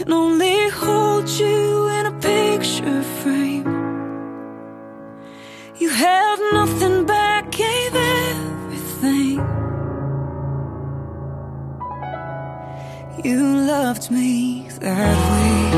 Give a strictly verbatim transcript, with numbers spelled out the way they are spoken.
can only hold you in a picture frame. You held nothing back, gave everything. You loved me that way.